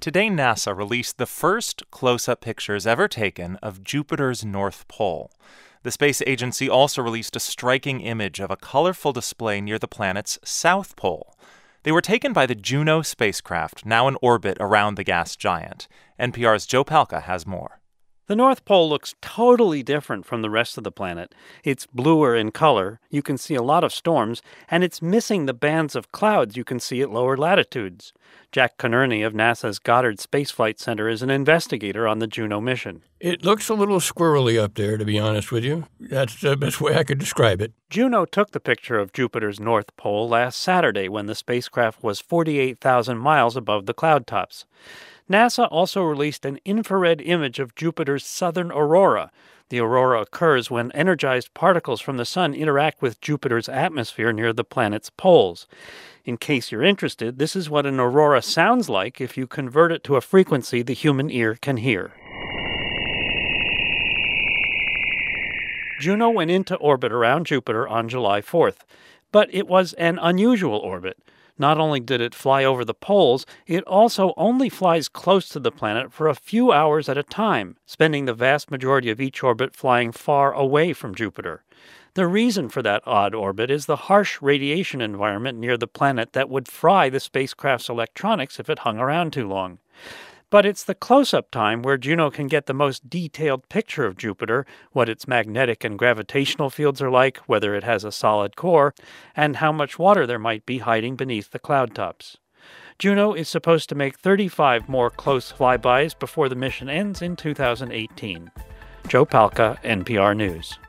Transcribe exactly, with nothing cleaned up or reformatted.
Today, NASA released the first close-up pictures ever taken of Jupiter's North Pole. The space agency also released a striking image of a colorful display near the planet's South Pole. They were taken by the Juno spacecraft, now in orbit around the gas giant. N P R's Joe Palca has more. The North Pole looks totally different from the rest of the planet. It's bluer in color, you can see a lot of storms, and it's missing the bands of clouds you can see at lower latitudes. Jack Connerny of NASA's Goddard Space Flight Center is an investigator on the Juno mission. It looks a little squirrely up there, to be honest with you. That's the best way I could describe it. Juno took the picture of Jupiter's North Pole last Saturday when the spacecraft was forty-eight thousand miles above the cloud tops. NASA also released an infrared image of Jupiter's southern aurora. The aurora occurs when energized particles from the sun interact with Jupiter's atmosphere near the planet's poles. In case you're interested, this is what an aurora sounds like if you convert it to a frequency the human ear can hear. Juno went into orbit around Jupiter on July fourth, but it was an unusual orbit. Not only did it fly over the poles, it also only flies close to the planet for a few hours at a time, spending the vast majority of each orbit flying far away from Jupiter. The reason for that odd orbit is the harsh radiation environment near the planet that would fry the spacecraft's electronics if it hung around too long. But it's the close-up time where Juno can get the most detailed picture of Jupiter, what its magnetic and gravitational fields are like, whether it has a solid core, and how much water there might be hiding beneath the cloud tops. Juno is supposed to make thirty-five more close flybys before the mission ends in two thousand eighteen. Joe Palca, N P R News.